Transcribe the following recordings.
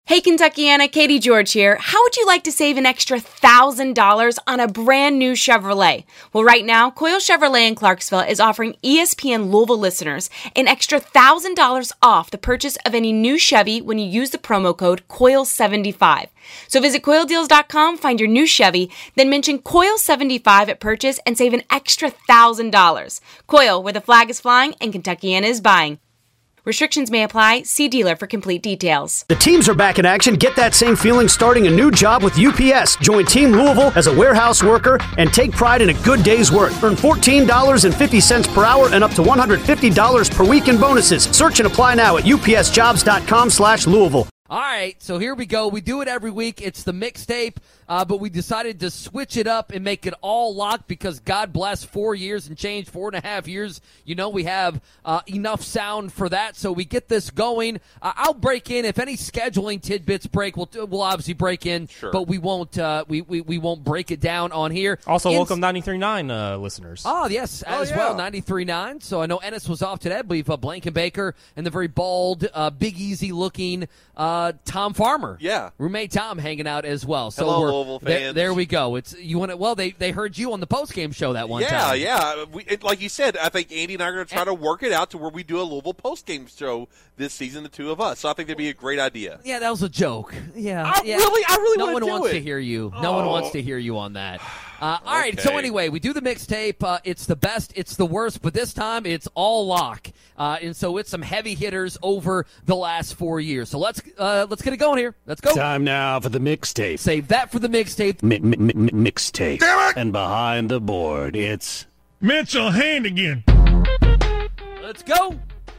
Hey Kentuckiana, Katie George here. How would you like to save an extra $1,000 on a brand new Chevrolet? Well, right now, Coyle Chevrolet in Clarksville is offering ESPN Louisville listeners an extra $1,000 off the purchase of any new Chevy when you use the promo code COIL75. So visit CoilDeals.com, find your new Chevy, then mention COIL75 at purchase and save an extra $1,000. Coyle, where the flag is flying and Kentuckiana is buying. Restrictions may apply. See dealer for complete details. The teams are back in action. Get that same feeling starting a new job with UPS. Join Team Louisville as a warehouse worker and take pride in a good day's work. Earn $14.50 per hour and up to $150 per week in bonuses. Search and apply now at upsjobs.com/Louisville. All right, so here we go. We do it every week. It's the mixtape, but we decided to switch it up and make it all locked because God bless 4 years and change, 4.5 years. You know we have enough sound for that, so we get this going. I'll break in if any scheduling tidbits break. We'll obviously break in, sure. But we won't we won't break it down on here. Also, welcome 93.9 listeners. Oh yes, as well 93.9. So I know Ennis was off today. I believe Blankenbaker and the very bald, Big Easy looking. Tom Farmer, roommate Tom, hanging out as well. So hello, Louisville fans. There we go. It's you want it. Well, they heard you on the postgame show that one time. Yeah. Like you said, I think Andy and I are going to try to work it out to where we do a Louisville postgame show this season, the two of us. So I think that'd be a great idea. Yeah, that was a joke. Yeah, I really no want one to do wants it. to hear you. No one wants to hear you on that. All right. So anyway, we do the mixtape. It's the best. It's the worst. But this time, it's all lock. And so it's some heavy hitters over the last 4 years. So let's get it going here. Let's go. Time now for the mixtape. Save that for the mixtape. Mixtape. Damn it! And behind the board, it's Mitchell Handigan. Let's go.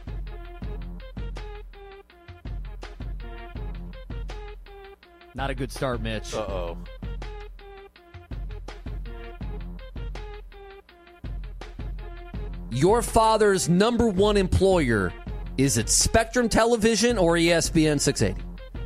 Not a good start, Mitch. Uh-oh. Your father's number one employer, is it Spectrum Television or ESPN 680?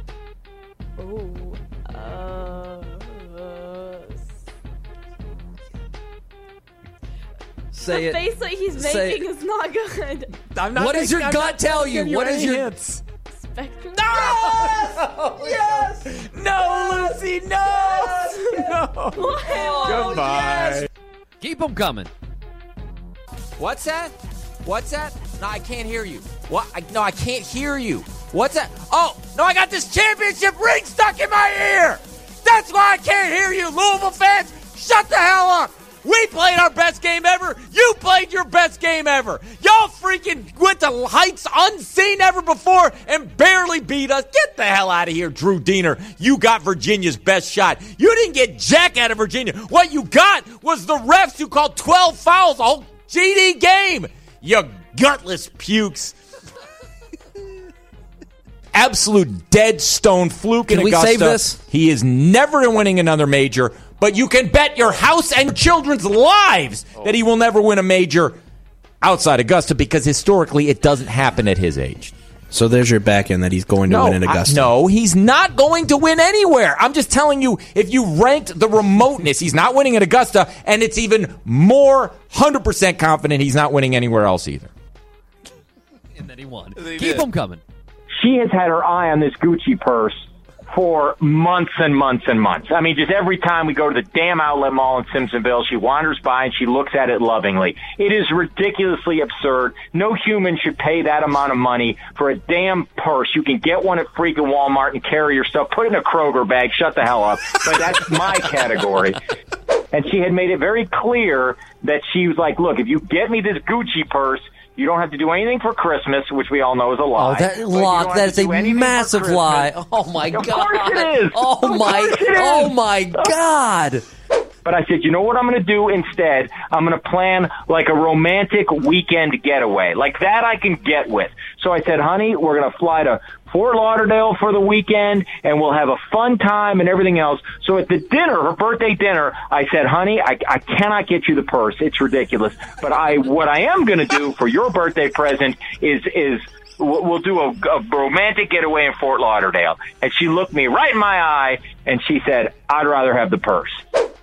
Say the it. face that he's making is not good. What does your gut tell you? What is your hits? Spectrum. Yes! No, Lucy, no! No! Goodbye. Yes. Keep them coming. What's that? What's that? No, I can't hear you. What? No, I can't hear you. What's that? Oh, no, I got this championship ring stuck in my ear. That's why I can't hear you, Louisville fans. Shut the hell up. We played our best game ever. You played your best game ever. Y'all freaking went to heights unseen ever before and barely beat us. Get the hell out of here, Drew Diener. You got Virginia's best shot. You didn't get jack out of Virginia. What you got was the refs who called 12 fouls the whole GD game. You gutless pukes. Absolute dead stone fluke in Augusta. Can we save this? He is never winning another major. But you can bet your house and children's lives that he will never win a major outside Augusta because historically it doesn't happen at his age. So there's your back end that he's going to win in Augusta. No, he's not going to win anywhere. I'm just telling you, if you ranked the remoteness, he's not winning at Augusta, and it's even more 100% confident he's not winning anywhere else either. And then he won. Keep them coming. She has had her eye on this Gucci purse for months and months and months. I mean, just every time we go to the damn outlet mall in Simpsonville, she wanders by and she looks at it lovingly. It is ridiculously absurd. No human should pay that amount of money for a damn purse. You can get one at freaking Walmart and carry your stuff. Put it in a Kroger bag. Shut the hell up. But that's my category. And she had made it very clear that she was like, look, if you get me this Gucci purse, you don't have to do anything for Christmas, which we all know is a lie. Oh, that is a massive lie. Oh, my God. Of course it is. Oh, my God. But I said, you know what I'm going to do instead? I'm going to plan like a romantic weekend getaway. Like that I can get with. So I said, honey, we're going to fly to Fort Lauderdale for the weekend, and we'll have a fun time and everything else. So at the dinner, her birthday dinner, I said, honey, I cannot get you the purse. It's ridiculous. But what I am going to do for your birthday present is we'll do a romantic getaway in Fort Lauderdale. And she looked me right in my eye, and she said, I'd rather have the purse.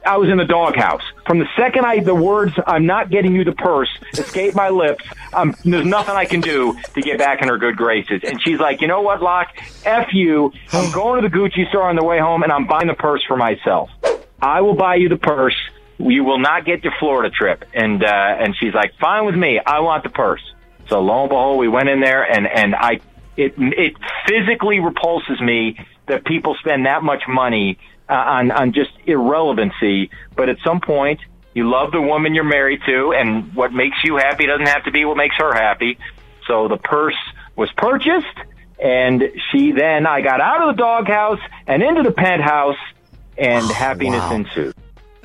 I was in the doghouse. From the second the words, I'm not getting you the purse, escaped my lips, there's nothing I can do to get back in her good graces. And she's like, you know what, Locke? F you. I'm going to the Gucci store on the way home, and I'm buying the purse for myself. I will buy you the purse. You will not get your Florida trip. And she's like, fine with me. I want the purse. So lo and behold, we went in there, and it physically repulses me that people spend that much money on just irrelevancy. But at some point, you love the woman you're married to, and what makes you happy doesn't have to be what makes her happy. So the purse was purchased, and I got out of the doghouse and into the penthouse, and happiness ensued.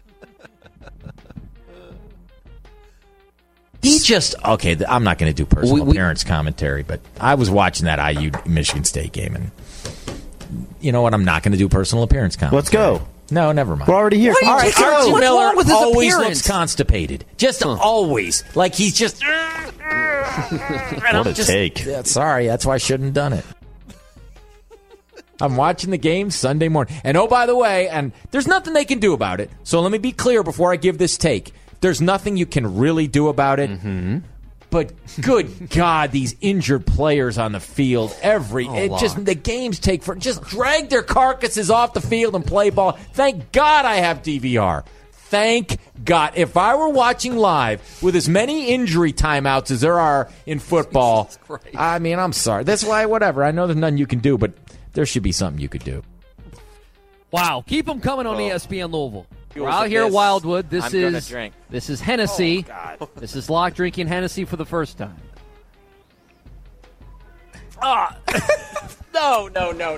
I'm not going to do personal appearance commentary, but I was watching that IU Michigan State game, and you know what? I'm not going to do personal appearance commentary. Let's go. No, never mind. We're already here. All right, Archie What's Miller wrong with his always appearance? looks constipated. Just always. Like he's just... What a take. Yeah, sorry, that's why I shouldn't have done it. I'm watching the game Sunday morning. And oh, by the way, and there's nothing they can do about it. So let me be clear before I give this take. There's nothing you can really do about it. Mm-hmm. But good God, these injured players on the field, the games take for just drag their carcasses off the field and play ball. Thank God I have DVR. Thank God. If I were watching live with as many injury timeouts as there are in football, I mean, I'm sorry. That's why, whatever. I know there's nothing you can do, but there should be something you could do. Wow. Keep them coming on ESPN Louisville. We're out here at Wildwood. This is Hennessy. Oh, this is Locke drinking Hennessy for the first time. No.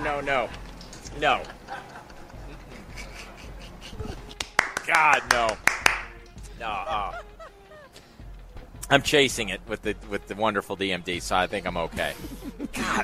God, no. I'm chasing it with the wonderful DMD, so I think I'm okay. God.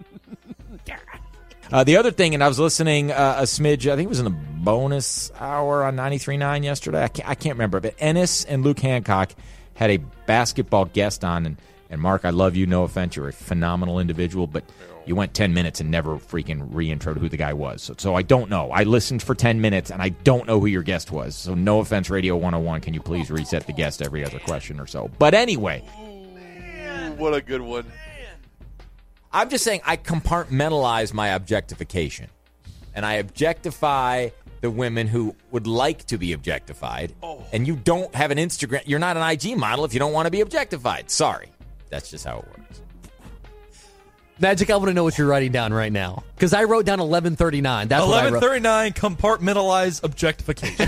The other thing, and I was listening a smidge, I think it was in the bonus hour on 93.9 yesterday. I can't remember, but Ennis and Luke Hancock had a basketball guest on, and Mark, I love you, no offense, you're a phenomenal individual, but you went 10 minutes and never freaking re-introed who the guy was. So I don't know. I listened for 10 minutes, and I don't know who your guest was. So no offense, Radio 101, can you please reset the guest every other question or so? But anyway. Ooh, what a good one. I'm just saying I compartmentalize my objectification. And I objectify the women who would like to be objectified. Oh. And you don't have an Instagram. You're not an IG model if you don't want to be objectified. Sorry. That's just how it works. Magic, I want to know what you're writing down right now. Because I wrote down 1139. That's 1139, compartmentalize objectification.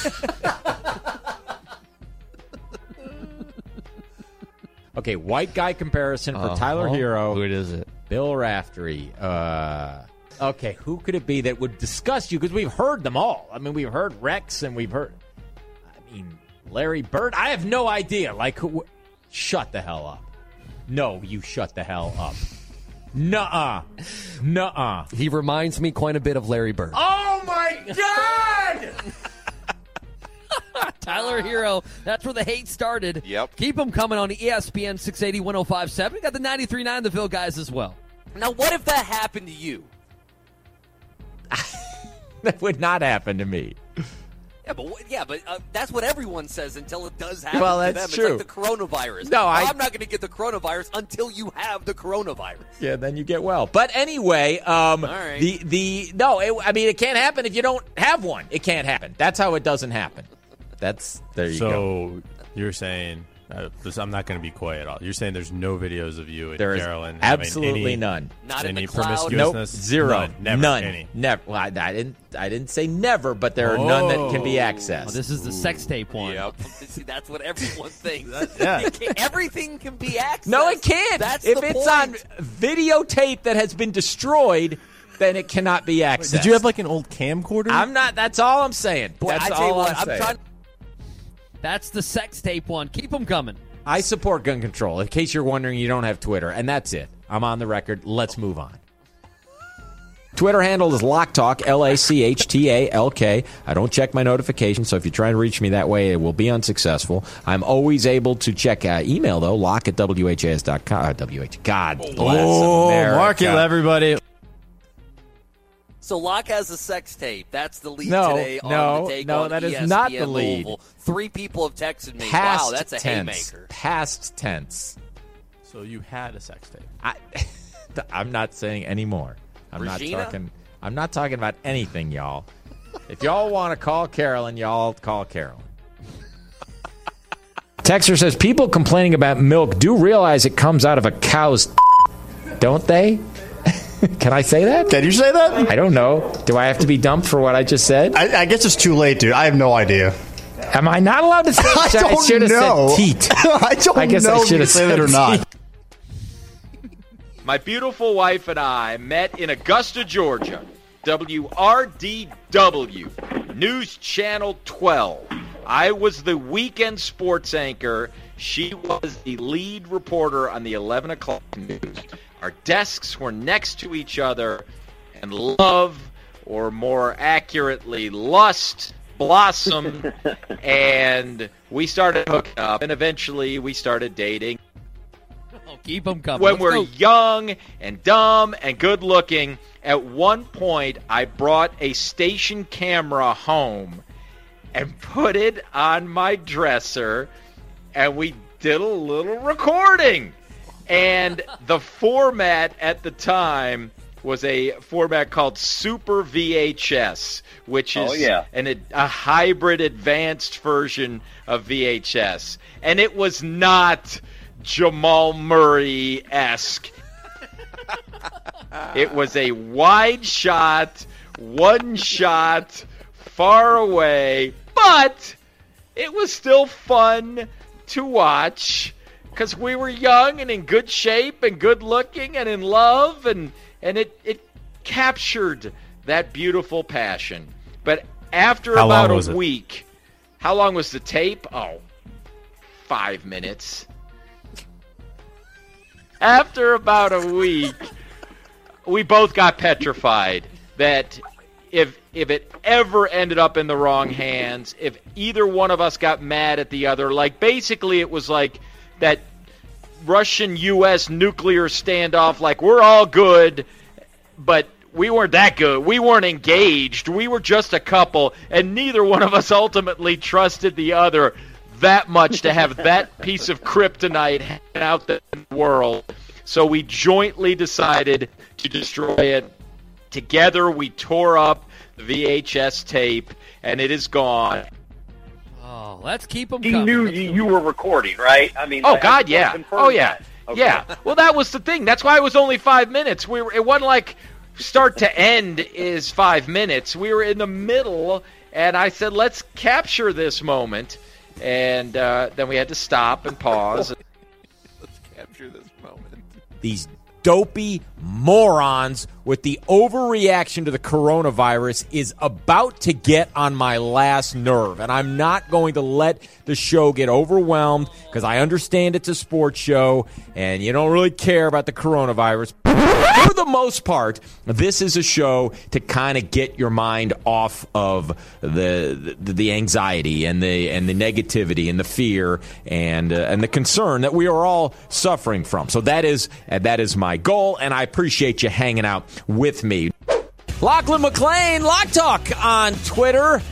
Okay, white guy comparison for Tyler Hero. Who is it? Bill Raftery. Okay, who could it be that would disgust you? Because we've heard them all. I mean, we've heard Rex and we've heard, Larry Bird. I have no idea. Like, who? Shut the hell up. No, you shut the hell up. Nuh-uh. He reminds me quite a bit of Larry Bird. Oh, my God! Tyler Hero, that's where the hate started. Yep. Keep them coming on ESPN 680 1057. We got the 93.9 The Ville guys as well. Now, what if that happened to you? That would not happen to me. Yeah, but that's what everyone says until it does happen well, to that's them. True. It's like the coronavirus. No, I'm not going to get the coronavirus until you have the coronavirus. Yeah, then you get well. But anyway, all right. It can't happen if you don't have one. It can't happen. That's how it doesn't happen. There you go. So you're saying, I'm not going to be quiet at all. You're saying there's no videos of you and Carolyn absolutely none. Not any in the cloud. Nope, zero. None. Any. Never. Well, I didn't say never, but there are none that can be accessed. Oh, this is the sex tape one. Yep. See, that's what everyone thinks. Yeah. Everything can be accessed. No, it can't. If it's on videotape that has been destroyed, then it cannot be accessed. Did you have like an old camcorder? I'm not. That's all I'm saying. That's all I'm saying. That's the sex tape one. Keep them coming. I support gun control. In case you're wondering, you don't have Twitter. And that's it. I'm on the record. Let's move on. Twitter handle is LockTalk, LACHTALK. I don't check my notifications, so if you're trying to reach me that way, it will be unsuccessful. I'm always able to check email, though, lock@WHAS.com. God bless America. Mark it, everybody. So Locke has a sex tape. That's the lead No, today on no, the take no, on that is ESPN not the lead. Louisville. 3 people have texted me. Past Wow, that's a tense. haymaker. Past tense. So you had a sex tape. I'm not saying any more. Regina? I'm not talking about anything, y'all. If y'all want to call Carolyn, y'all call Carolyn. Texter says people complaining about milk do realize it comes out of a cow's don't they? Can I say that? Can you say that? I don't know. Do I have to be dumped for what I just said? I guess it's too late, dude. I have no idea. Am I not allowed to say I don't should have know. said teat. I don't I guess know I if should you have say said that or not. teat. My beautiful wife and I met in Augusta, Georgia. WRDW, News Channel 12. I was the weekend sports anchor. She was the lead reporter on the 11 o'clock news. Our desks were next to each other, and love, or more accurately, lust, blossomed, and we started hooking up, and eventually we started dating. Oh, keep them coming. When Let's we're go. young and dumb and good looking, at one point I brought a station camera home and put it on my dresser, and we did a little recording. And the format at the time was a format called Super VHS, which is a hybrid advanced version of VHS. And it was not Jamal Murray-esque. It was a wide shot, one shot, far away, but it was still fun to watch because we were young and in good shape and good looking and in love, and it captured that beautiful passion. But after How long about was a it? week, how long was the tape? 5 minutes. After about a week, we both got petrified that if it ever ended up in the wrong hands, if either one of us got mad at the other, like basically it was like that Russian-U.S. nuclear standoff, like we're all good, but we weren't that good. We weren't engaged. We were just a couple, and neither one of us ultimately trusted the other that much to have that piece of kryptonite hanging out the world. So we jointly decided to destroy it. Together we tore up the VHS tape, and it is gone. Oh, let's keep them He coming. knew you were recording, right? I mean, Oh I God, just yeah. confirmed Oh yeah, that. Okay. yeah. Well, that was the thing. That's why it was only 5 minutes. It wasn't like start to end is 5 minutes. We were in the middle, and I said, "Let's capture this moment," and then we had to stop and pause. Let's capture this moment. These dopey morons with the overreaction to the coronavirus is about to get on my last nerve. And I'm not going to let the show get overwhelmed because I understand it's a sports show and you don't really care about the coronavirus. For the most part, this is a show to kind of get your mind off of the anxiety and the negativity and the fear and the concern that we are all suffering from. So that is my goal, and I appreciate you hanging out with me. Lachlan McLean, Lock Talk on Twitter,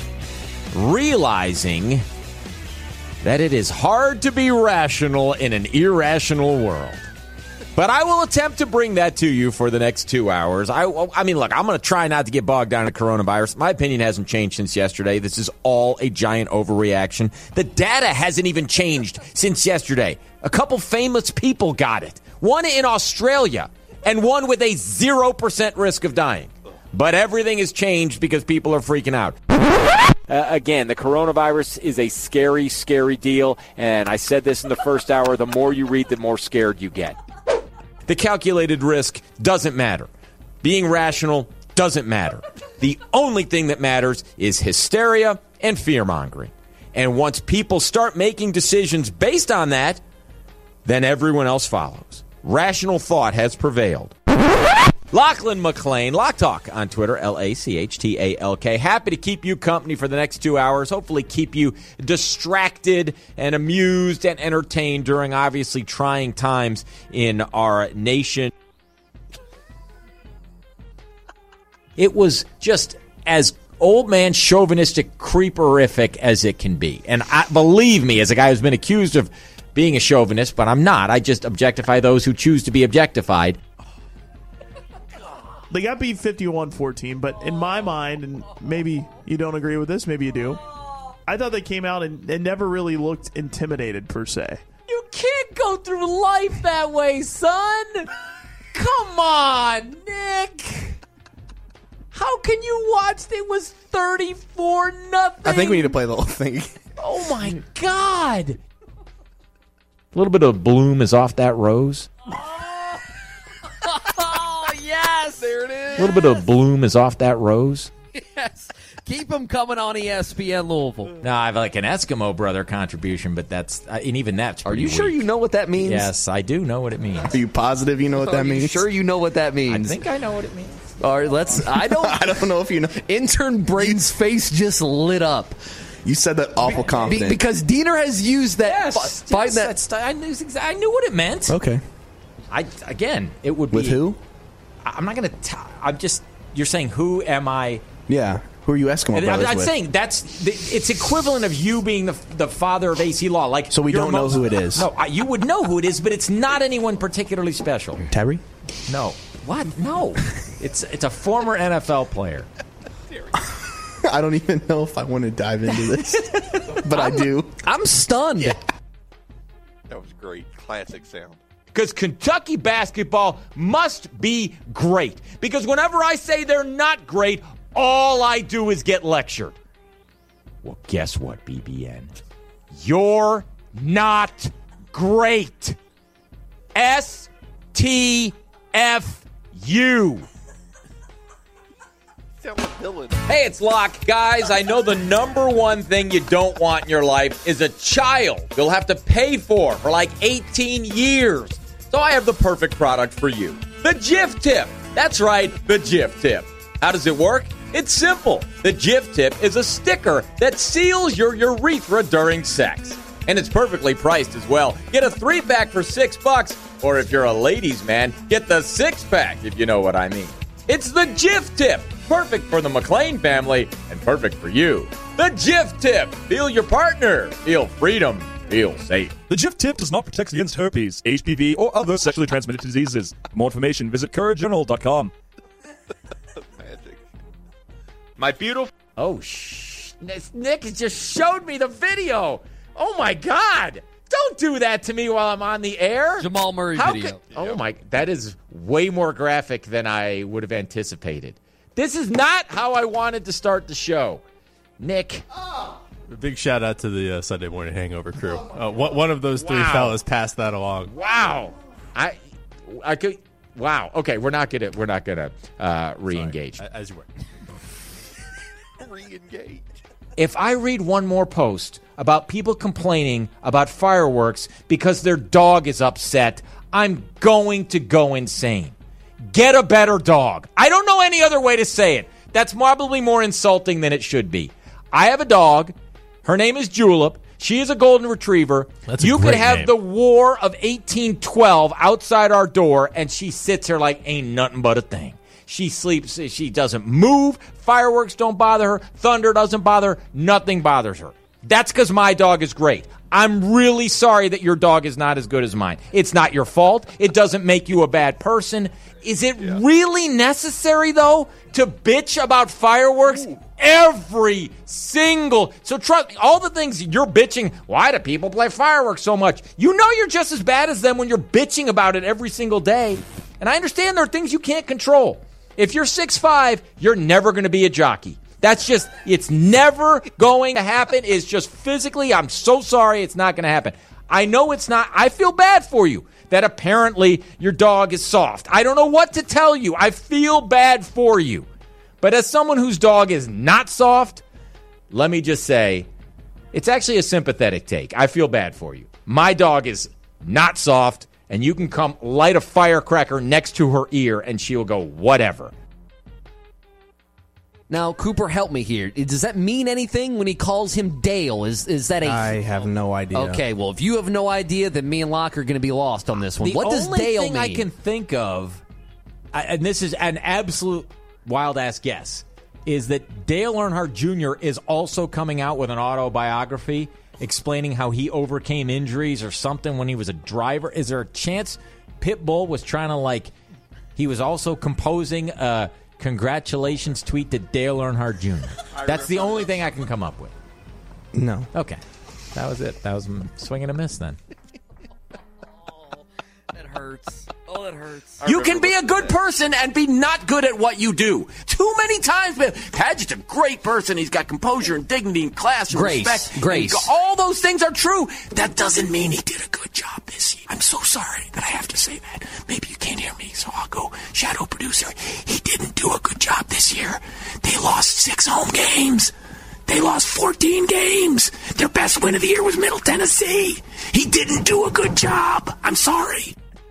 realizing that it is hard to be rational in an irrational world. But I will attempt to bring that to you for the next 2 hours. I mean, look, I'm going to try not to get bogged down in coronavirus. My opinion hasn't changed since yesterday. This is all a giant overreaction. The data hasn't even changed since yesterday. A couple famous people got it. One in Australia and one with a 0% risk of dying. But everything has changed because people are freaking out. Again, the coronavirus is a scary, scary deal. And I said this in the first hour, the more you read, the more scared you get. The calculated risk doesn't matter. Being rational doesn't matter. The only thing that matters is hysteria and fear-mongering. And once people start making decisions based on that, then everyone else follows. Rational thought has prevailed. Lachlan McLean, Lock Talk on Twitter, LACHTALK. Happy to keep you company for the next 2 hours. Hopefully keep you distracted and amused and entertained during obviously trying times in our nation. It was just as old man chauvinistic creeperific as it can be. And believe me, as a guy who's been accused of being a chauvinist, but I'm not. I just objectify those who choose to be objectified. They got beat 51-14, but in my mind, and maybe you don't agree with this, maybe you do, I thought they came out and never really looked intimidated, per se. You can't go through life that way, son. Come on, Nick. How can you watch? It was 34-0. I think we need to play the whole thing. Oh, my God. A little bit of bloom is off that rose. Oh, yes. There it is. A little bit of bloom is off that rose. Yes. Keep them coming on ESPN Louisville. Now, I have like an Eskimo brother contribution, but that's, and even that's Are pretty you sure weak. you know what that means? Yes, I do know what it means. Are you positive you know what that means? Are you sure you know what that means? I think I know what it means. All right, I don't know if you know. Intern Braden's face just lit up. You said that awful confident. Because Diener has used that. Yes, I knew what it meant. Okay. Again, it would be. With who? I'm not going to. I'm just. You're saying who am I? Yeah. Who are you Eskimo brothers I'm with? saying it's equivalent of you being the father of AC Law. Like, so we don't know who it is. No, you would know who it is, but it's not anyone particularly special. Terry? No. What? No. It's a former NFL player. I don't even know if I want to dive into this, but I do. I'm stunned. Yeah. That was great. Classic sound. Because Kentucky basketball must be great. Because whenever I say they're not great, all I do is get lectured. Well, guess what, BBN? You're not great. STFU. Hey, it's Locke. Guys, I know the number one thing you don't want in your life is a child you'll have to pay for like 18 years. So I have the perfect product for you. The Jif Tip. That's right, the Jif Tip. How does it work? It's simple. The Jif Tip is a sticker that seals your urethra during sex. And it's perfectly priced as well. Get a 3-pack for $6, or if you're a ladies' man, get the 6-pack, if you know what I mean. It's the Jif Tip. Perfect for the McLean family and perfect for you. The Jif Tip. Feel your partner. Feel freedom. Feel safe. The Jif Tip does not protect against herpes, HPV, or other sexually transmitted diseases. For more information, visit couragejournal.com. Magic. My beautiful... Oh, Nick just showed me the video. Oh, my God. Don't do that to me while I'm on the air. Jamal Murray video. Oh, my... That is way more graphic than I would have anticipated. This is not how I wanted to start the show. Nick. A big shout out to the Sunday Morning Hangover crew. One of those three fellas passed that along. Wow. I could. Wow. Okay, we're not gonna re-engage. As you were. Re-engage. If I read one more post about people complaining about fireworks because their dog is upset, I'm going to go insane. Get a better dog. I don't know any other way to say it. That's probably more insulting than it should be. I have a dog. Her name is Julep. She is a golden retriever. You could have the War of 1812 outside our door, and she sits here like ain't nothing but a thing. She sleeps. She doesn't move. Fireworks don't bother her. Thunder doesn't bother her. Nothing bothers her. That's because my dog is great. I'm really sorry that your dog is not as good as mine. It's not your fault. It doesn't make you a bad person. Is it really necessary, though, to bitch about fireworks every single... So trust me, all the things you're bitching, why do people play fireworks so much? You know you're just as bad as them when you're bitching about it every single day. And I understand there are things you can't control. If you're 6'5", you're never going to be a jockey. That's just, it's never going to happen. It's just physically, I'm so sorry, it's not going to happen. I know it's not. I feel bad for you that apparently your dog is soft. I don't know what to tell you. I feel bad for you. But as someone whose dog is not soft, let me just say, it's actually a sympathetic take. I feel bad for you. My dog is not soft, and you can come light a firecracker next to her ear, and she'll go, whatever. Now, Cooper, help me here. Does that mean anything when he calls him Dale? Is that a... I have no idea. Okay, well, if you have no idea, then me and Locke are going to be lost on this one. What does Dale mean? The only thing I can think of, and this is an absolute... wild-ass guess, is that Dale Earnhardt Jr. is also coming out with an autobiography explaining how he overcame injuries or something when he was a driver. Is there a chance Pitbull was trying to, he was also composing a congratulations tweet to Dale Earnhardt Jr.? That's the only thing I can come up with. No. Okay. That was it. That was a swing and a miss then. That hurts. Oh, that hurts. You can be a good person and be not good at what you do. Too many times, Padgett's a great person. He's got composure and dignity and class and respect. Grace. All those things are true. That doesn't mean he did a good job this year. I'm so sorry that I have to say that. Maybe you can't hear me, so I'll go shadow producer. He didn't do a good job this year. They lost 6 home games. They lost 14 games. Their best win of the year was Middle Tennessee. He didn't do a good job. I'm sorry.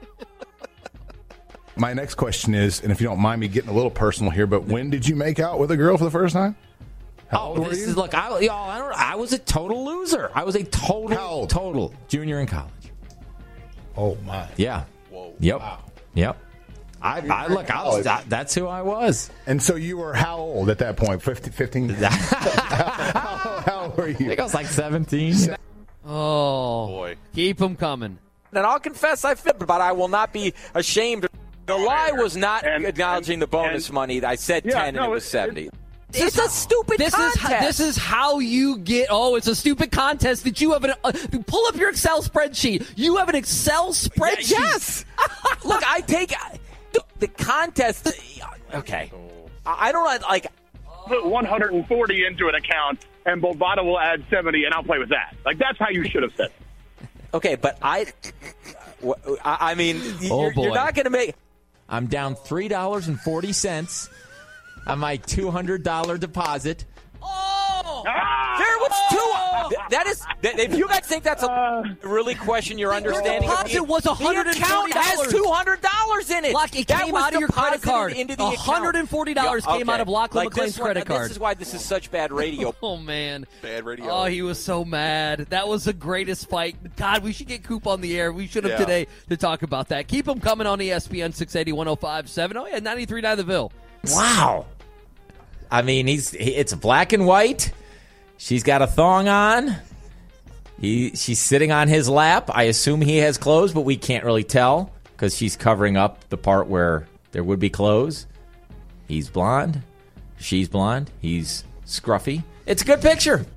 My next question is, and if you don't mind me getting a little personal here, but when did you make out with a girl for the first time? How old were you? Look, I was a total loser. I was a total junior in college. Oh, my. Yeah. Whoa. Yep. Wow. Yep. That's who I was. And so you were how old at that point? 15? How old were you? I think I was like 17. Oh, boy. Keep them coming. And I'll confess I fibbed, but I will not be ashamed. The lie was not acknowledging the bonus money. I said 10 and it was 70. It's a stupid contest. This is how you get. Oh, it's a stupid contest that you have pull up your Excel spreadsheet. You have an Excel spreadsheet. Yes. Look, I take the contest. Okay, I don't like. Put 140 into an account, and Bovada will add 70, and I'll play with that. That's how you should have said it. Okay, but I mean, you're not going to make. I'm down $3.40 on my $200 deposit. Oh! There was two. That is. If you guys think that's really question your understanding, your deposit was $140. The account has $200 in it. Lock, it came out of your credit card. Into the $140 came out of Lachlan McLean's credit card. This is why this is such bad radio. Oh man, bad radio. Oh, he was so mad. That was the greatest fight. God, we should get Coop on the air. We should have today to talk about that. Keep him coming on ESPN 680 105.7. Oh yeah, 93.9 The Ville. Wow. I mean, it's black and white. She's got a thong on. She's sitting on his lap. I assume he has clothes, but we can't really tell because she's covering up the part where there would be clothes. He's blonde. She's blonde. He's scruffy. It's a good picture.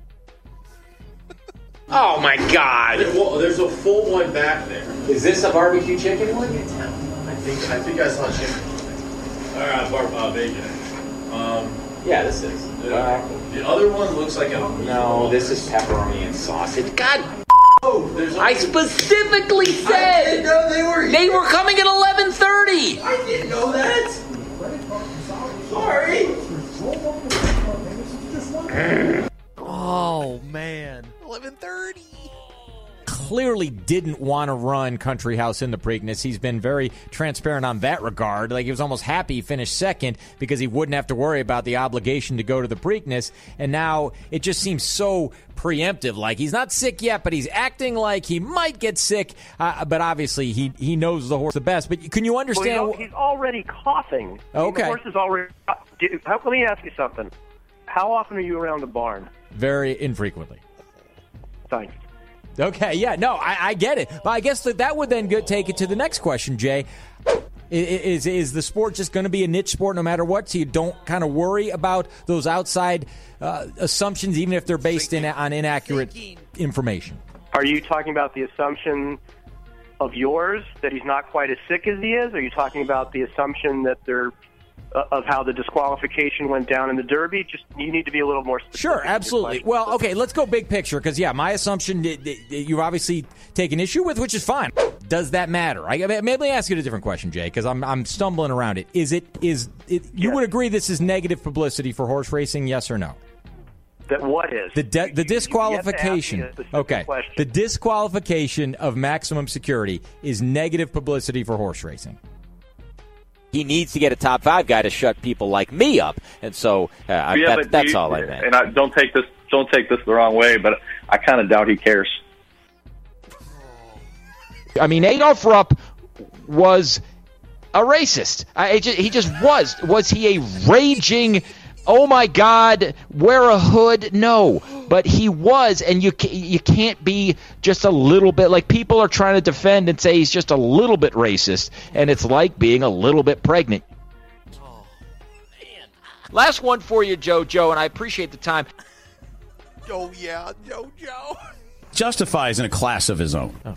Oh, my God. There's a full one back there. Is this a barbecue chicken one? I think I saw chicken. Bacon. Yeah, this is. The other one looks like a... No, this is pepperoni and sausage. God, I specifically said... I didn't know they were coming at 11:30. I didn't know that. Sorry. Oh, man. 11:30. Clearly didn't want to run Country House in the Preakness. He's been very transparent on that regard. He was almost happy he finished second because he wouldn't have to worry about the obligation to go to the Preakness. And now it just seems so preemptive. He's not sick yet, but he's acting like he might get sick. But obviously he knows the horse the best. But can you understand? Well, he's already coughing. Okay. The horse is already... Let me ask you something. How often are you around the barn? Very infrequently. Thanks. Okay, yeah, no, I get it. But I guess that would then take it to the next question, Jay. Is the sport just going to be a niche sport no matter what, so you don't kind of worry about those outside assumptions, even if they're based on inaccurate information? Are you talking about the assumption of yours that he's not quite as sick as he is? Or are you talking about the assumption that they're of how the disqualification went down in the Derby? Just you need to be a little more specific. Sure, absolutely. Well, okay, let's go big picture because, my assumption you've obviously taken issue with, which is fine. Does that matter? Maybe ask you a different question, Jay, because I'm stumbling around it. You would agree this is negative publicity for horse racing, yes or no? That what is? The disqualification. Okay. Question. The disqualification of Maximum Security is negative publicity for horse racing. He needs to get a top 5 guy to shut people like me up, and so that's all I meant. And don't take this the wrong way, but I kind of doubt he cares. I mean, Adolph Rupp was a racist. He just was. Was he a raging, oh my God, wear a hood? No, but he was, and you can't be just a little bit, like people are trying to defend and say he's just a little bit racist, and it's like being a little bit pregnant. Oh, man. Last one for you, Joe, and I appreciate the time. Oh, yeah, Joe. Justifies in a class of his own. Oh,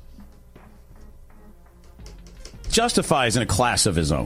Justifies in a class of his own.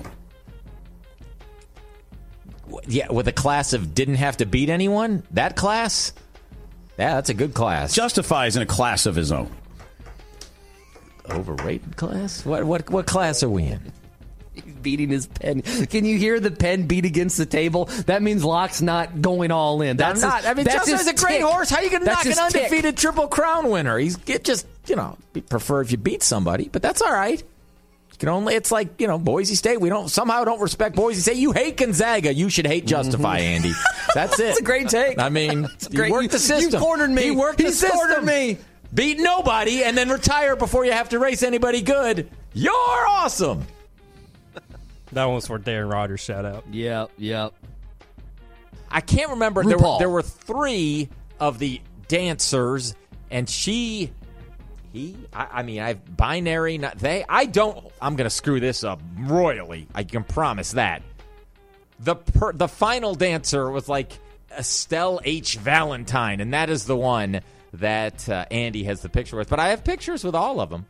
Yeah, with a class of didn't have to beat anyone? That class? Yeah, that's a good class. Justifies in a class of his own. Overrated class? What class are we in? He's beating his pen. Can you hear the pen beat against the table? That means Locke's not going all in. That's not. I mean, Justin's a great horse. How are you going to knock an undefeated Triple Crown winner? Prefer if you beat somebody, but that's all right. You can only. It's like Boise State. We don't respect Boise State. You hate Gonzaga. You should hate Justify, Andy. That's it. That's a great take. I mean, you worked the system. You cornered me. He worked the system. Cornered me. Beat nobody and then retire before you have to race anybody good. You're awesome. That one was for Darren Rogers. Shout out. Yep. I can't remember. RuPaul. There were 3 of the dancers, and he. I mean, I've binary. Not they. I don't. I'm going to screw this up royally. I can promise that. The final dancer was like Estelle H. Valentine, and that is the one that Andy has the picture with. But I have pictures with all of them.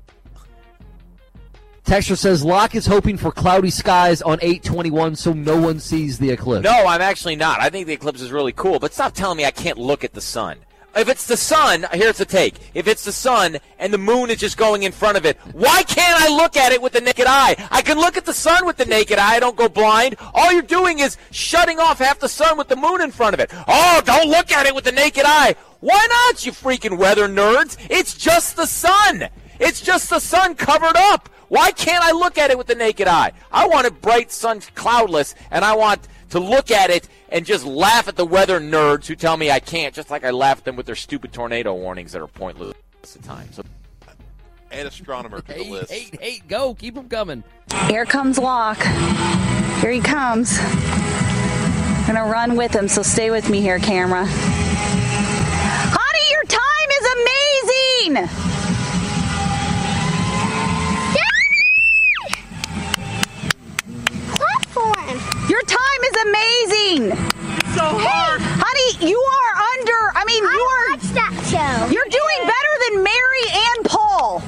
Texture says Locke is hoping for cloudy skies on 8/21 so no one sees the eclipse. No, I'm actually not. I think the eclipse is really cool, but stop telling me I can't look at the sun. If it's the sun, here's the take. If it's the sun and the moon is just going in front of it, why can't I look at it with the naked eye? I can look at the sun with the naked eye. I don't go blind. All you're doing is shutting off half the sun with the moon in front of it. Oh, don't look at it with the naked eye. Why not, you freaking weather nerds? It's just the sun. It's just the sun covered up. Why can't I look at it with the naked eye? I want it bright, sun, cloudless, and I want to look at it and just laugh at the weather nerds who tell me I can't, just like I laugh at them with their stupid tornado warnings that are pointless at the time. So, add astronomer to the list. Hate, go. Keep them coming. Here comes Locke. Here he comes. I'm going to run with him, so stay with me here, camera. Honey, your time is amazing! Your time is amazing. So hard. Honey, you are under. I mean, you are. Watch that show. You're doing better than Mary and Paul.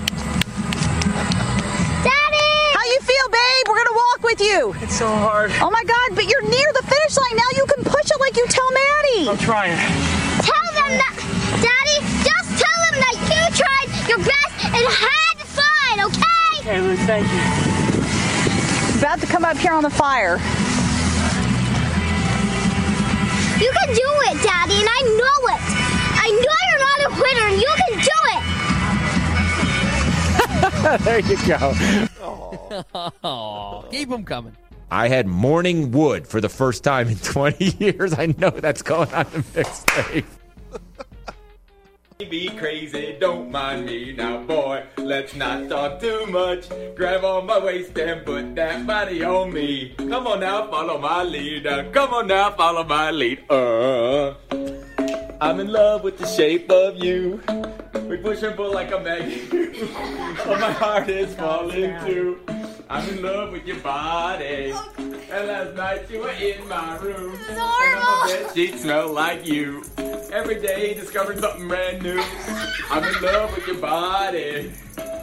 Daddy. How you feel, babe? We're gonna walk with you. It's so hard. Oh my God! But you're near the finish line now. You can push it like you tell Maddie. I'm trying. Tell them that, Daddy. Just tell them that you tried your best and had fun. Okay? Okay, Luke. Thank you. About to come up here on the fire. You can do it, Daddy, and I know it. I know you're not a quitter, and you can do it. There you go. Oh, keep them coming. I had morning wood for the first time in 20 years. I know that's going on the mixtape. Be crazy, don't mind me now, boy. Let's not talk too much. Grab on my waist and put that body on me. Come on now, follow my lead. Come on now, follow my lead. I'm in love with the shape of you. We push and pull like a magnet. But my heart is falling too. I'm in love with your body. And last night you were in my room. And on my bed sheets smell like you. Every day discovering something brand new. I'm in love with your body.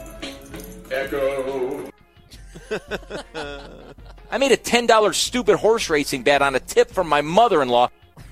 Echo. I made a $10 stupid horse racing bet on a tip from my mother-in-law.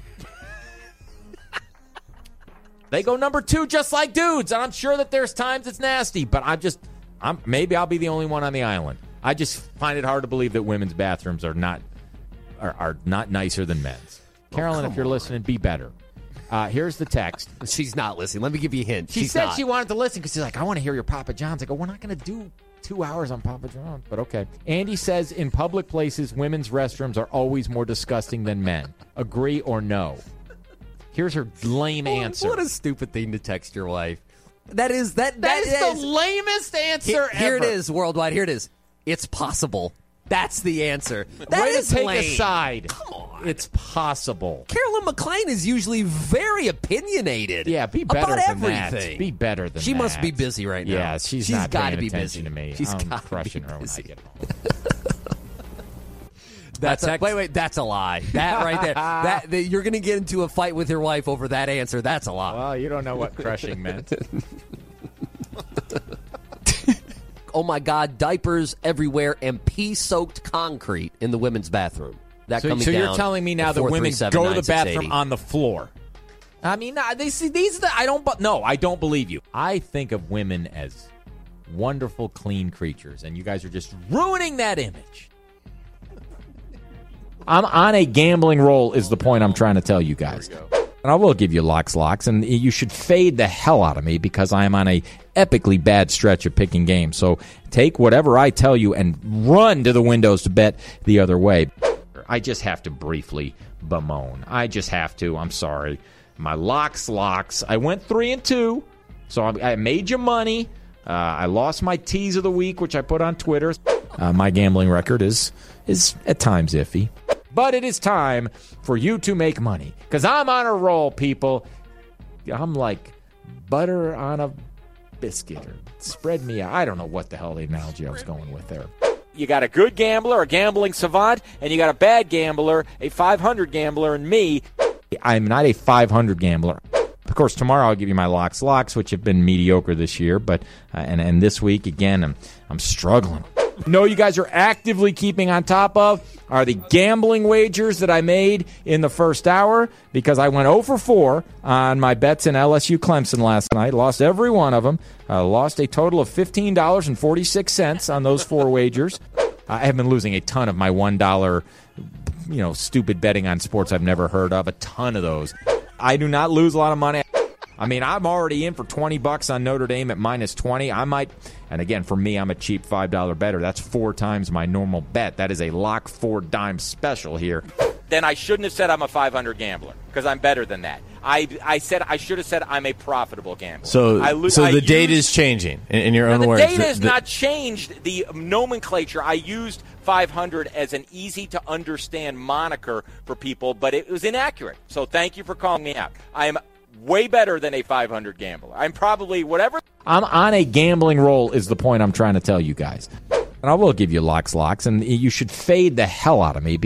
They go number 2 just like dudes, and I'm sure that there's times it's nasty, but maybe I'll be the only one on the island. I just find it hard to believe that women's bathrooms are not nicer than men's. Carolyn, if you're listening, be better. Here's the text. She's not listening. Let me give you a hint. She said she wanted to listen because she's like, I want to hear your Papa John's. I go, we're not going to do 2 hours on Papa John's, but okay. Andy says in public places, women's restrooms are always more disgusting than men. Agree or no? Here's her lame answer. What a stupid thing to text your wife. That is the lamest answer ever. Here it is, worldwide. Here it is. It's possible. That's the answer. That Way is to take lame. a side. Come on. It's possible. Carolyn McClain is usually very opinionated. Yeah, be better about than everything. that. Be better than She that. must be busy right now. Yeah, she's not gotta paying be attention busy. to me. She's I'm gotta crushing be her when I busy. get home. Wait, that's a lie. That right there. That you're going to get into a fight with your wife over that answer. That's a lie. Well, you don't know what crushing meant. Oh my God! Diapers everywhere and pee-soaked concrete in the women's bathroom. That So coming you're down telling me now at that women go to the 437-9680. bathroom on the floor? I mean, they see these. I don't believe you. I think of women as wonderful, clean creatures, and you guys are just ruining that image. I'm on a gambling roll is the point I'm trying to tell you guys. And I will give you locks, and you should fade the hell out of me because I am on a epically bad stretch of picking games. So take whatever I tell you and run to the windows to bet the other way. I just have to briefly bemoan. I just have to. I'm sorry. My locks. I went 3-2, so I made you money. I lost my tease of the week, which I put on Twitter. My gambling record is at times iffy. But it is time for you to make money. Because I'm on a roll, people. I'm like butter on a biscuit. Or spread me out. I don't know what the hell the analogy I was going with there. You got a good gambler, a gambling savant, and you got a bad gambler, a 500 gambler, and me. I'm not a 500 gambler. Of course, tomorrow I'll give you my locks, which have been mediocre this year. But and this week, again, I'm struggling. No, you guys are actively keeping on top of are the gambling wagers that I made in the first hour because I went 0 for 4 on my bets in LSU Clemson last night. Lost every one of them. Lost a total of $15.46 on those 4 wagers. I have been losing a ton of my $1, stupid betting on sports I've never heard of. A ton of those. I do not lose a lot of money. I mean, I'm already in for $20 on Notre Dame at -20. I might, and again, for me, I'm a cheap $5 bettor. That's 4 times my normal bet. That is a lock 4 dime special here. Then I shouldn't have said I'm a 500 gambler because I'm better than that. I should have said I'm a profitable gambler. So the data is changing in your own words. The data has not changed. The nomenclature, I used 500 as an easy-to-understand moniker for people, but it was inaccurate. So thank you for calling me out. I am way better than a 500 gambler. I'm probably whatever. I'm on a gambling roll is the point I'm trying to tell you guys. And I will give you locks, and you should fade the hell out of me.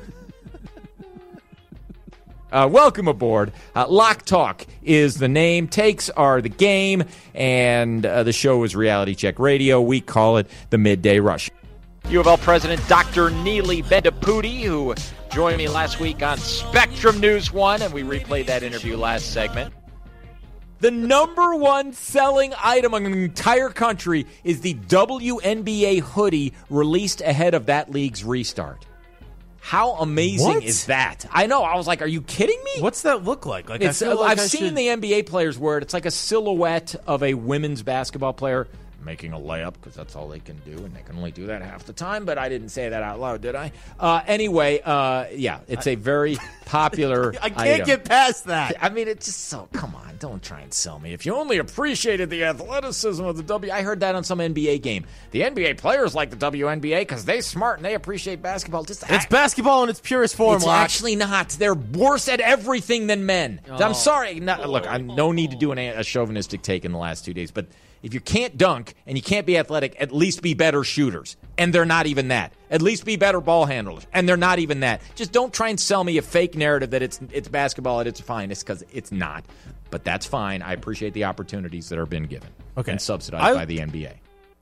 Welcome aboard. Lock Talk is the name. Takes are the game, and the show is Reality Check Radio. We call it the Midday Rush. U of L President Dr. Neely Bendapudi, who joined me last week on Spectrum News 1, and we replayed that interview last segment. The number one selling item in the entire country is the WNBA hoodie released ahead of that league's restart. How amazing is that? I know. I was like, are you kidding me? What's that look like? I've seen the NBA players wear it. It's like a silhouette of a women's basketball player making a layup because that's all they can do, and they can only do that half the time, but I didn't say that out loud, did I? Anyway, it's a very popular I can't item. get past that. I mean, it's just so, come on, don't try and sell me. If you only appreciated the athleticism of the W, I heard that on some NBA game. The NBA players like the WNBA because they're smart and they appreciate basketball. It's basketball in its purest form, It's Locke. actually not. They're worse at everything than men. I'm sorry. Look, I'm no need to do a chauvinistic take in the last 2 days, but if you can't dunk and you can't be athletic, at least be better shooters. And they're not even that. At least be better ball handlers. And they're not even that. Just don't try and sell me a fake narrative that it's basketball at its finest, because it's not. But that's fine. I appreciate the opportunities that are being given and subsidized by the NBA.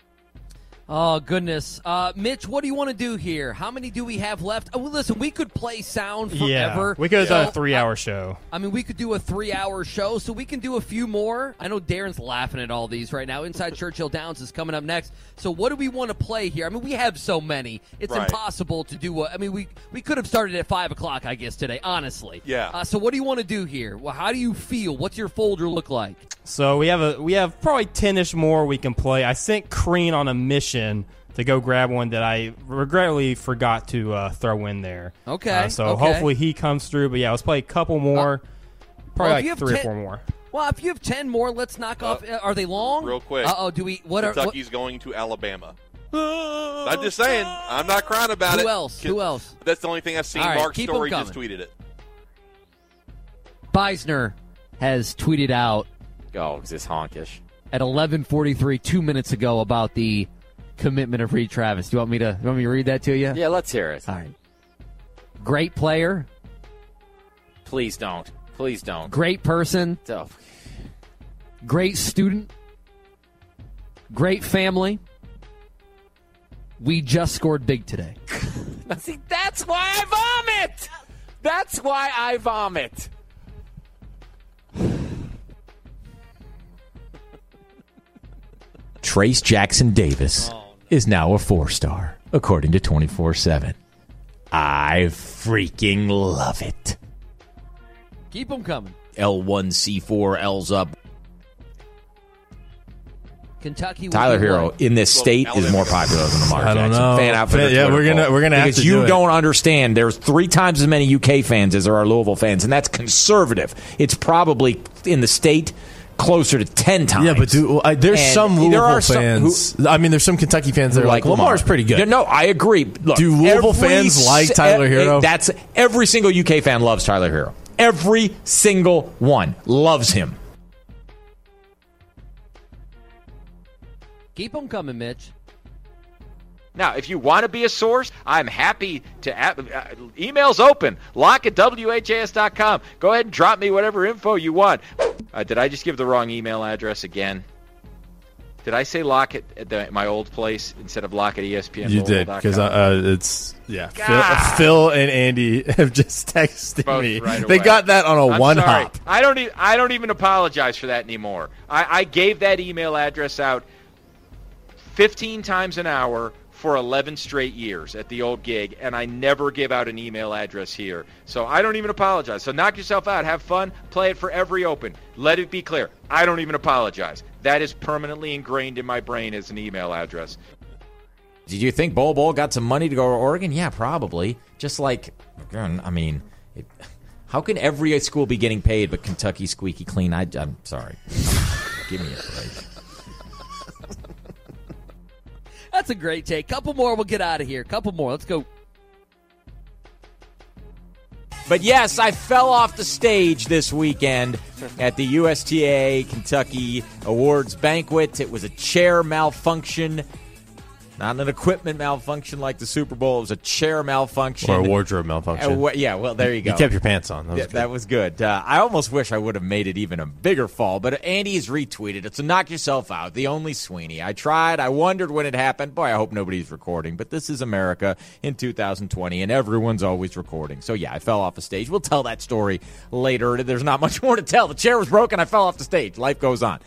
Oh, goodness. Mitch, what do you want to do here? How many do we have left? Oh, well, listen, we could play sound forever. Yeah, we could have done a 3-hour show. I mean, we could do a 3-hour show, so we can do a few more. I know Darren's laughing at all these right now. Inside Churchill Downs is coming up next. So what do we want to play here? I mean, we have so many. It's impossible to do what – I mean, we could have started at 5 o'clock, I guess, today, honestly. Yeah. So what do you want to do here? Well, how do you feel? What's your folder look like? So we have probably 10-ish more we can play. I sent Crean on a mission to go grab one that I regrettably forgot to throw in there. Okay. So hopefully he comes through. But yeah, let's play a couple more. Probably like 3 or 4 more. Well, if you have 10 more, let's knock off. Are they long? Real quick. Do we? What Kentucky's going to Alabama. I'm just saying. I'm not crying about it. Who else? That's the only thing I've seen. All right, Mark keep Story them just tweeted it. Beisner has tweeted out. Oh, is this honkish? At 11:43, 2 minutes ago, about the commitment of Reed Travis. Do you want me to read that to you? Yeah, let's hear it. All right. Great player. Please don't. Please don't. Great person. Oh. Great student. Great family. We just scored big today. See, that's why I vomit. That's why I vomit. Trace Jackson Davis is now a 4-star, according to 24/7. I freaking love it. Keep them coming. L1C4, L's up. Kentucky. Tyler Hero in this state is more popular than Lamar Jackson. I don't know. Fan out for the Yeah, Twitter we're gonna have because to you do it. don't understand. There's 3 times as many UK fans as there are Louisville fans, and that's conservative. It's probably in the state closer to 10 times. Yeah, but there's And some there Louisville are some fans. There's some Kentucky fans that are like Lamar's pretty good. Yeah, no, I agree. Look, do Louisville fans like Tyler Hero? That's every single UK fan loves Tyler Hero. Every single one loves him. Keep them coming, Mitch. Now, if you want to be a source, I'm happy to email's open. Lock at WHAS.com. Go ahead and drop me whatever info you want. Did I just give the wrong email address again? Did I say lock at my old place instead of lock at ESPN? You did, because it's Phil and Andy have just texted Both me. right They away. got that on a I'm one sorry. hop. I don't even apologize for that anymore. I gave that email address out 15 times an hour for 11 straight years at the old gig, and I never give out an email address here. So I don't even apologize. So knock yourself out. Have fun. Play it for every open. Let it be clear. I don't even apologize. That is permanently ingrained in my brain as an email address. Did you think Bol got some money to go to Oregon? Yeah, probably. Just like, I mean, how can every school be getting paid but Kentucky squeaky clean? I'm sorry. Give me a break. That's a great take. Couple more, we'll get out of here. Couple more. Let's go. But yes, I fell off the stage this weekend at the USTA Kentucky Awards banquet. It was a chair malfunction, not an equipment malfunction like the Super Bowl. It was a chair malfunction. Or a wardrobe malfunction. Yeah, well, there you go. You kept your pants on. That was good. I almost wish I would have made it even a bigger fall, but Andy has retweeted it, so knock yourself out. The only Sweeney. I tried. I wondered when it happened. Boy, I hope nobody's recording, but this is America in 2020, and everyone's always recording. So, yeah, I fell off the stage. We'll tell that story later. There's not much more to tell. The chair was broken. I fell off the stage. Life goes on.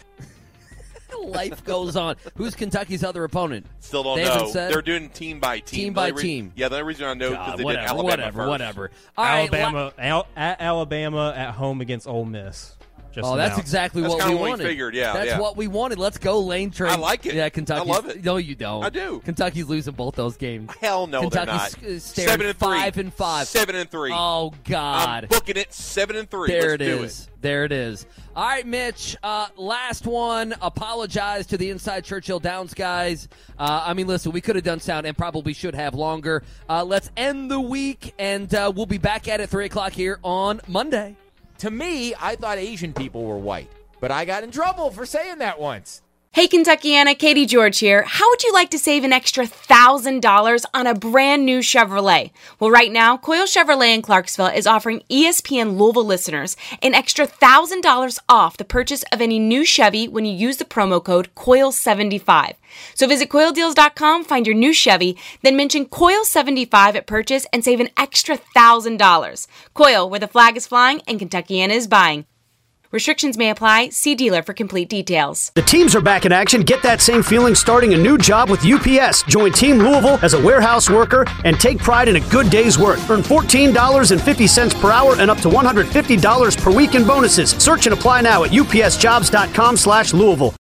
Life goes on. Who's Kentucky's other opponent? Still don't They haven't know. said? They're doing team by team. Team by team. Yeah, the only reason I know because they did Alabama whatever. first. All right, at Alabama at home against Ole Miss. Just that's announced. exactly That's what kinda we what we wanted. figured, yeah, That's yeah. what we wanted. Let's go, Lane Train. I like it. Yeah, Kentucky. I love it. No, you don't. I do. Kentucky's losing both those games. Hell no, Kentucky's they're not. staring 7-3. 5-5. 7-3. Oh God. I'm booking it 7-3. There Let's it do is. There it is. All right, Mitch. Last one. Apologize to the Inside Churchill Downs guys. Listen, we could have done sound and probably should have longer. Let's end the week, and we'll be back at it 3 o'clock here on Monday. To me, I thought Asian people were white, but I got in trouble for saying that once. Hey, Kentuckiana, Katie George here. How would you like to save an extra $1,000 on a brand new Chevrolet? Well, right now, Coyle Chevrolet in Clarksville is offering ESPN Louisville listeners an extra $1,000 off the purchase of any new Chevy when you use the promo code COIL75. So visit CoilDeals.com, find your new Chevy, then mention COIL75 at purchase and save an extra $1,000. Coil, where the flag is flying and Kentuckiana is buying. Restrictions may apply. See dealer for complete details. The teams are back in action. Get that same feeling starting a new job with UPS. Join Team Louisville as a warehouse worker and take pride in a good day's work. Earn $14.50 per hour and up to $150 per week in bonuses. Search and apply now at upsjobs.com/Louisville.